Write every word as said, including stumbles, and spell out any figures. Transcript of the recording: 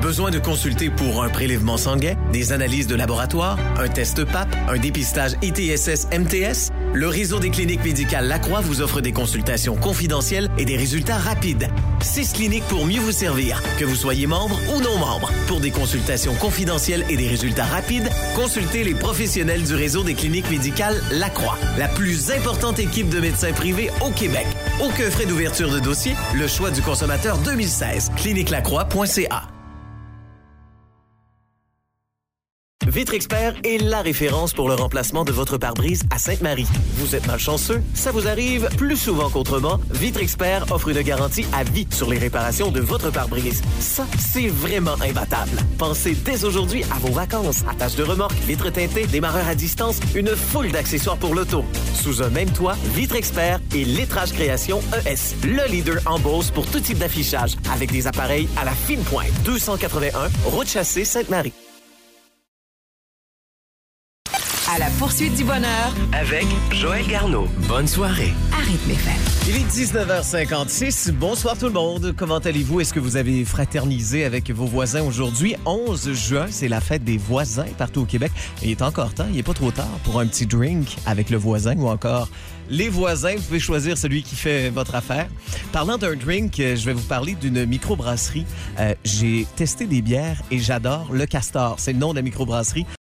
Besoin de consulter pour un prélèvement sanguin, des analyses de laboratoire, un test P A P, un dépistage I T S S M T S? Le réseau des cliniques médicales Lacroix vous offre des consultations confidentielles et des résultats rapides. Six cliniques pour mieux vous servir, que vous soyez membre ou non membre. Pour des consultations confidentielles et des résultats rapides, consultez les professionnels du réseau des cliniques médicales Lacroix, la plus importante équipe de médecins privés au Québec. Aucun frais d'ouverture de dossier, le choix du consommateur deux mille seize. clinique lacroix point c a. Vitre Expert est la référence pour le remplacement de votre pare-brise à Sainte-Marie. Vous êtes malchanceux? Ça vous arrive plus souvent qu'autrement? Vitre Expert offre une garantie à vie sur les réparations de votre pare-brise. Ça, c'est vraiment imbattable. Pensez dès aujourd'hui à vos vacances. Attache de remorque, vitres teintées, démarreur à distance, une foule d'accessoires pour l'auto. Sous un même toit, Vitre Expert et Lettrage Création E S, le leader en Beauce pour tout type d'affichage, avec des appareils à la fine pointe. deux cent quatre-vingt-un, route Chassé, Sainte-Marie. À la poursuite du bonheur Avec Joël Garneau. Bonne soirée. à Rythme F M. Il est dix-neuf heures cinquante-six. Bonsoir tout le monde. Comment allez-vous? Est-ce que vous avez fraternisé avec vos voisins aujourd'hui? onze juin, c'est la fête des voisins partout au Québec. Et il est encore temps, il n'est pas trop tard pour un petit drink avec le voisin ou encore les voisins. Vous pouvez choisir celui qui fait votre affaire. Parlant d'un drink, je vais vous parler d'une microbrasserie. Euh, j'ai testé des bières et j'adore le Castor. C'est le nom de la microbrasserie.